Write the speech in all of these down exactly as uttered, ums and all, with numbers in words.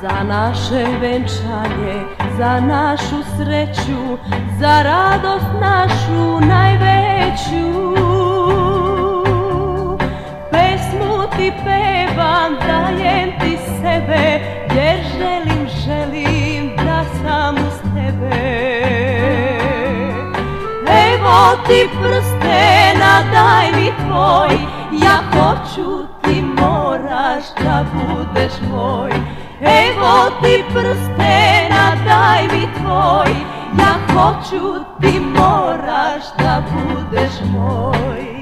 Za naše venčanje, za našu sreću, za radost našu najveću. Pesmu ti pevam, dajem ti sebe, jer želim, želim da sam uz tebe. Evo ti prstena, daj mi tvoj, ja hoću, ti moraš da budeš moj. Evo ti prstena, daj mi tvoj, ja hoću, ti moraš da budeš moj.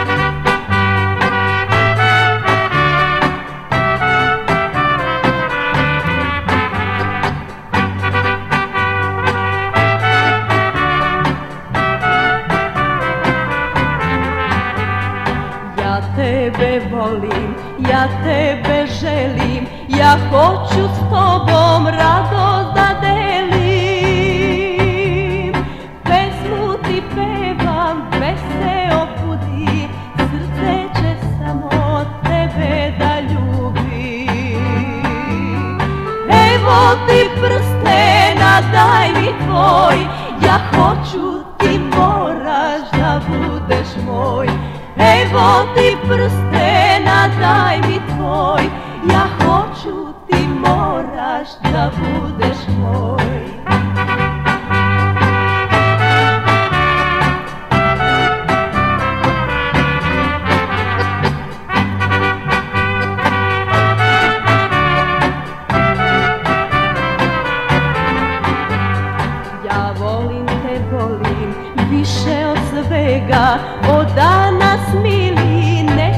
Ja tebe volim, ja tebe želim, ja hoću s tobom radost da delim. Pesmu ti pevam, veseo budi, srce će samo tebe da ljubi. Evo ti prstena, daj mi tvoj, ja hoću, ti moraš da budeš moj. Evo ti prstena, daj mi tvoj, ja hoću, ti moraš da budeš moj. Ja volim te, volim više od svega, od danas mili ne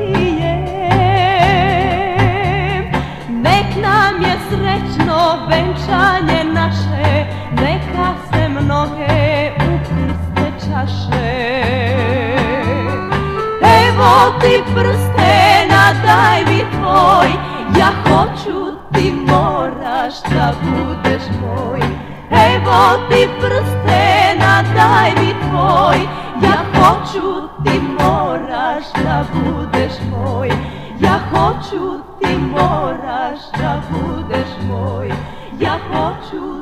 krijem. Nek nam je srećno venčanje naše, neka se mnoge ukrste čaše. Evo ti prstena, daj mi tvoj, ja hoću, ti moraš da budeš moj. Evo ti prstena, daj mi tvoj, ja hoću, ti moraš da budeš moj. Ja hoću, ti moraš da budeš moj. Ja hoću